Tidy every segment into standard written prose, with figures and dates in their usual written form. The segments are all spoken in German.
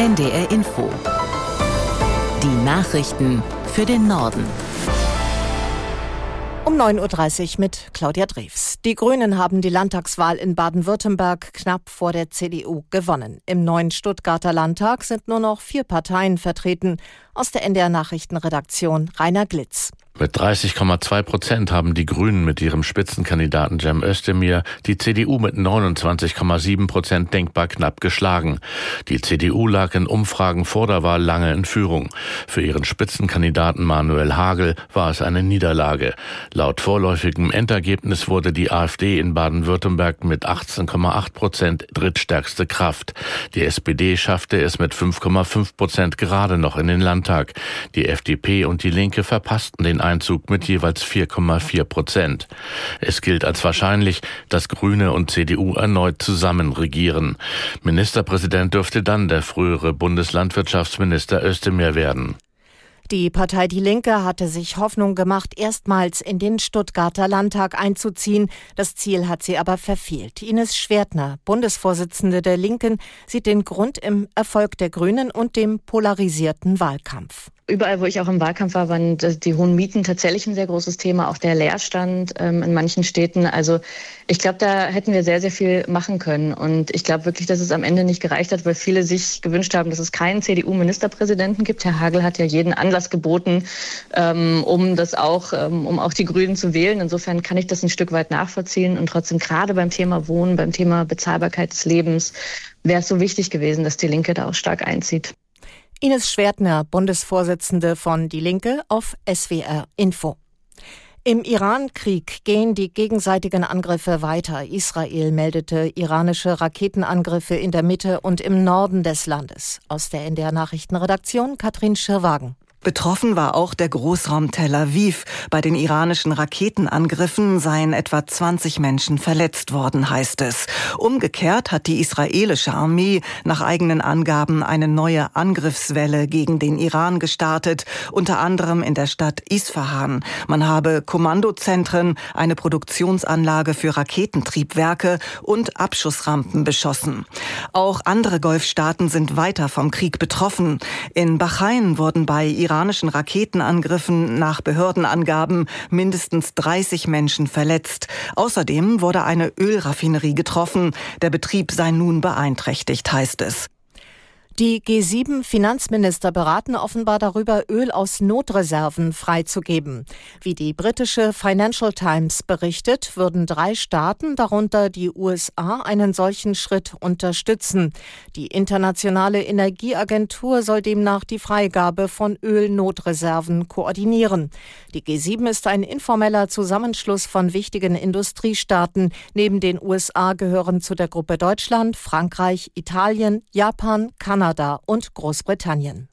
NDR Info. Die Nachrichten für den Norden. Um 9.30 Uhr mit Claudia Drews. Die Grünen haben die Landtagswahl in Baden-Württemberg knapp vor der CDU gewonnen. Im neuen Stuttgarter Landtag sind nur noch 4 Parteien vertreten. Aus der NDR Nachrichtenredaktion Rainer Glitz. Mit 30,2% haben die Grünen mit ihrem Spitzenkandidaten Cem Özdemir die CDU mit 29,7% denkbar knapp geschlagen. Die CDU lag in Umfragen vor der Wahl lange in Führung. Für ihren Spitzenkandidaten Manuel Hagel war es eine Niederlage. Laut vorläufigem Endergebnis wurde die AfD in Baden-Württemberg mit 18,8% drittstärkste Kraft. Die SPD schaffte es mit 5,5% gerade noch in den Landtag. Die FDP und die Linke verpassten den Einzug mit jeweils 4,4%. Es gilt als wahrscheinlich, dass Grüne und CDU erneut zusammen regieren. Ministerpräsident dürfte dann der frühere Bundeslandwirtschaftsminister Özdemir werden. Die Partei Die Linke hatte sich Hoffnung gemacht, erstmals in den Stuttgarter Landtag einzuziehen. Das Ziel hat sie aber verfehlt. Ines Schwertner, Bundesvorsitzende der Linken, sieht den Grund im Erfolg der Grünen und dem polarisierten Wahlkampf. Überall, wo ich auch im Wahlkampf war, waren die hohen Mieten tatsächlich ein sehr großes Thema, auch der Leerstand in manchen Städten. Also ich glaube, da hätten wir sehr, sehr viel machen können. Und ich glaube wirklich, dass es am Ende nicht gereicht hat, weil viele sich gewünscht haben, dass es keinen CDU-Ministerpräsidenten gibt. Herr Hagel hat ja jeden Anlass geboten, um auch die Grünen zu wählen. Insofern kann ich das ein Stück weit nachvollziehen. Und trotzdem gerade beim Thema Wohnen, beim Thema Bezahlbarkeit des Lebens, wäre es so wichtig gewesen, dass die Linke da auch stark einzieht. Ines Schwertner, Bundesvorsitzende von Die Linke, auf SWR Info. Im Iran-Krieg gehen die gegenseitigen Angriffe weiter. Israel meldete iranische Raketenangriffe in der Mitte und im Norden des Landes. Aus der NDR Nachrichtenredaktion Katrin Schirwagen. Betroffen war auch der Großraum Tel Aviv. Bei den iranischen Raketenangriffen seien etwa 20 Menschen verletzt worden, heißt es. Umgekehrt hat die israelische Armee nach eigenen Angaben eine neue Angriffswelle gegen den Iran gestartet, unter anderem in der Stadt Isfahan. Man habe Kommandozentren, eine Produktionsanlage für Raketentriebwerke und Abschussrampen beschossen. Auch andere Golfstaaten sind weiter vom Krieg betroffen. In Bahrain wurden bei iranischen Raketenangriffen nach Behördenangaben mindestens 30 Menschen verletzt. Außerdem wurde eine Ölraffinerie getroffen. Der Betrieb sei nun beeinträchtigt, heißt es. Die G7-Finanzminister beraten offenbar darüber, Öl aus Notreserven freizugeben. Wie die britische Financial Times berichtet, würden 3 Staaten, darunter die USA, einen solchen Schritt unterstützen. Die Internationale Energieagentur soll demnach die Freigabe von Ölnotreserven koordinieren. Die G7 ist ein informeller Zusammenschluss von wichtigen Industriestaaten. Neben den USA gehören zu der Gruppe Deutschland, Frankreich, Italien, Japan, Kanada und Großbritannien.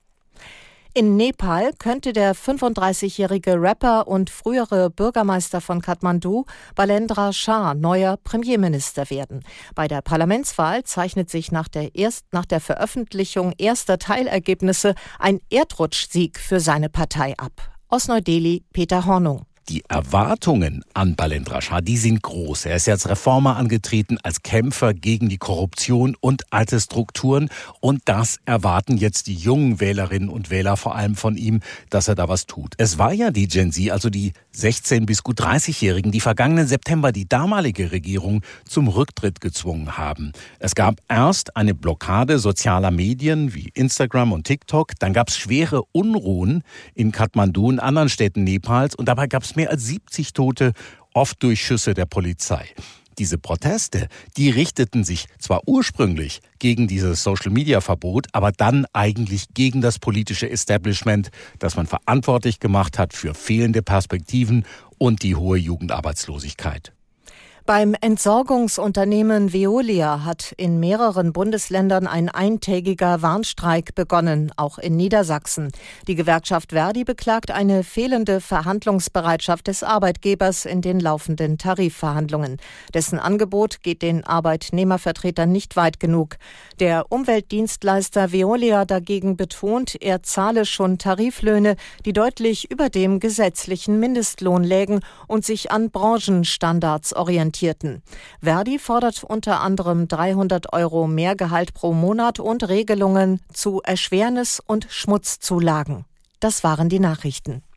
In Nepal könnte der 35-jährige Rapper und frühere Bürgermeister von Kathmandu, Balendra Shah, neuer Premierminister werden. Bei der Parlamentswahl zeichnet sich nach der Veröffentlichung erster Teilergebnisse ein Erdrutschsieg für seine Partei ab. Aus Neu-Delhi, Peter Hornung. Die Erwartungen an Balendra Shah, die sind groß. Er ist ja als Reformer angetreten, als Kämpfer gegen die Korruption und alte Strukturen. Und das erwarten jetzt die jungen Wählerinnen und Wähler vor allem von ihm, dass er da was tut. Es war ja die Gen Z, also die 16- bis gut 30-Jährigen, die vergangenen September die damalige Regierung zum Rücktritt gezwungen haben. Es gab erst eine Blockade sozialer Medien wie Instagram und TikTok. Dann gab es schwere Unruhen in Kathmandu und anderen Städten Nepals. Und dabei gab es mehr als 70 Tote, oft durch Schüsse der Polizei. Diese Proteste, die richteten sich zwar ursprünglich gegen dieses Social-Media-Verbot, aber dann eigentlich gegen das politische Establishment, das man verantwortlich gemacht hat für fehlende Perspektiven und die hohe Jugendarbeitslosigkeit. Beim Entsorgungsunternehmen Veolia hat in mehreren Bundesländern ein eintägiger Warnstreik begonnen, auch in Niedersachsen. Die Gewerkschaft Verdi beklagt eine fehlende Verhandlungsbereitschaft des Arbeitgebers in den laufenden Tarifverhandlungen. Dessen Angebot geht den Arbeitnehmervertretern nicht weit genug. Der Umweltdienstleister Veolia dagegen betont, er zahle schon Tariflöhne, die deutlich über dem gesetzlichen Mindestlohn lägen und sich an Branchenstandards orientieren. protestierten. Verdi fordert unter anderem 300 € mehr Gehalt pro Monat und Regelungen zu Erschwernis- und Schmutzzulagen. Das waren die Nachrichten.